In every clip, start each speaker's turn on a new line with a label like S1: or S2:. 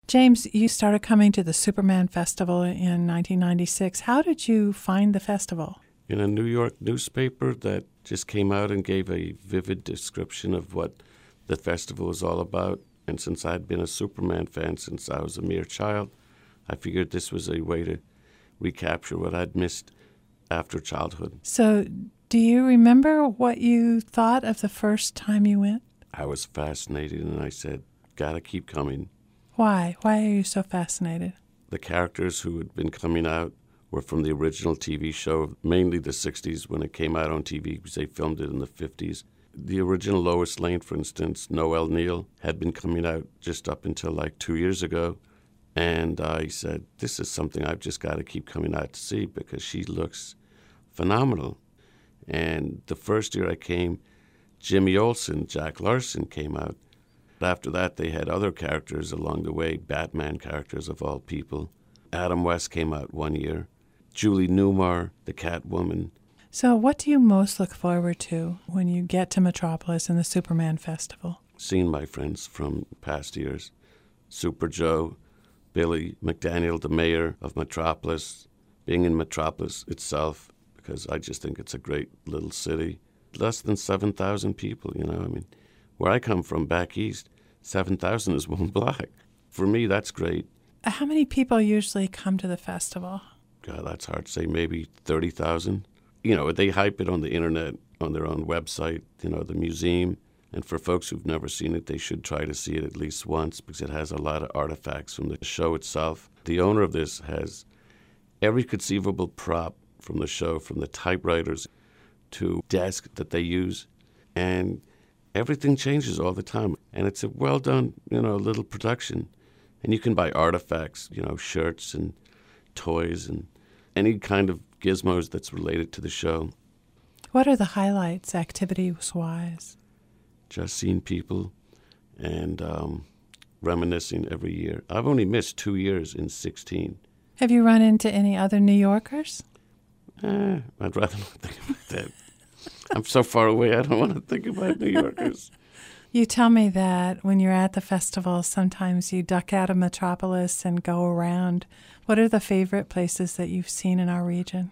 S1: James, you started coming to the Superman Festival in 1996. How did you find the festival?
S2: In a New York newspaper that just came out and gave a vivid description of what the festival was all about. And since I'd been a Superman fan since I was a mere child, I figured this was a way to recapture what I'd missed after childhood.
S1: So, do you remember what you thought of the first time you went?
S2: I was fascinated, and I said, gotta keep coming.
S1: Why? Why are you so fascinated?
S2: The characters who had been coming out were from the original TV show, mainly the 60s when it came out on TV, because they filmed it in the 50s. The original Lois Lane, for instance, Noel Neill, had been coming out just up until like 2 years ago. And I said, this is something I've just got to keep coming out to see because she looks phenomenal. And the first year I came, Jimmy Olsen, Jack Larson came out. After that, they had other characters along the way, Batman characters of all people. Adam West came out one year. Julie Newmar, the Catwoman.
S1: So what do you most look forward to when you get to Metropolis and the Superman Festival?
S2: Seeing my friends from past years. Super Joe, Billy McDaniel, the mayor of Metropolis, being in Metropolis itself, because I just think it's a great little city. Less than 7,000 people, I mean, where I come from, back east, 7,000 is one block. For me, that's great.
S1: How many people usually come to the festival?
S2: God, that's hard to say, maybe 30,000. They hype it on the internet, on their own website, the museum. And for folks who've never seen it, they should try to see it at least once because it has a lot of artifacts from the show itself. The owner of this has every conceivable prop from the show, from the typewriters to desk that they use. And everything changes all the time. And it's a well-done, little production. And you can buy artifacts, shirts and toys and any kind of gizmos that's related to the show.
S1: What are the highlights, activities-wise?
S2: Just seeing people and reminiscing every year. I've only missed 2 years in 16.
S1: Have you run into any other New Yorkers?
S2: I'd rather not think about that. I'm so far away, I don't want to think about New Yorkers.
S1: You tell me that when you're at the festival, sometimes you duck out of Metropolis and go around. What are the favorite places that you've seen in our region?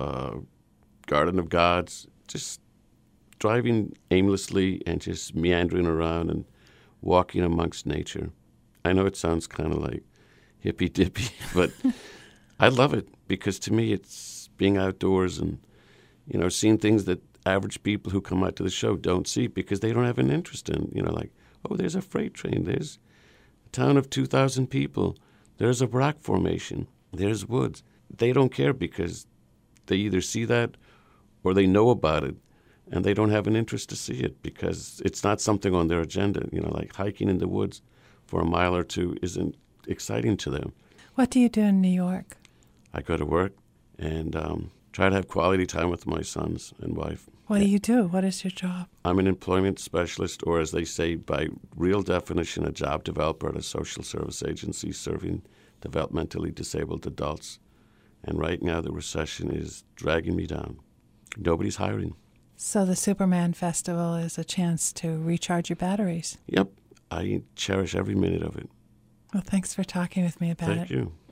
S2: Garden of Gods, just driving aimlessly and just meandering around and walking amongst nature. I know it sounds kind of like hippy-dippy, but I love it because to me it's being outdoors and, seeing things that average people who come out to the show don't see because they don't have an interest in, there's a freight train, there's a town of 2,000 people, there's a rock formation, there's woods. They don't care because they either see that or they know about it and they don't have an interest to see it because it's not something on their agenda. Like hiking in the woods for a mile or two isn't exciting to them.
S1: What do you do in New York?
S2: I go to work and try to have quality time with my sons and wife.
S1: What do you do? What is your job?
S2: I'm an employment specialist, or as they say, by real definition, a job developer at a social service agency serving developmentally disabled adults. And right now the recession is dragging me down. Nobody's hiring.
S1: So the Superman Festival is a chance to recharge your batteries.
S2: Yep. I cherish every minute of it.
S1: Well, thanks for talking with me about it.
S2: Thank you.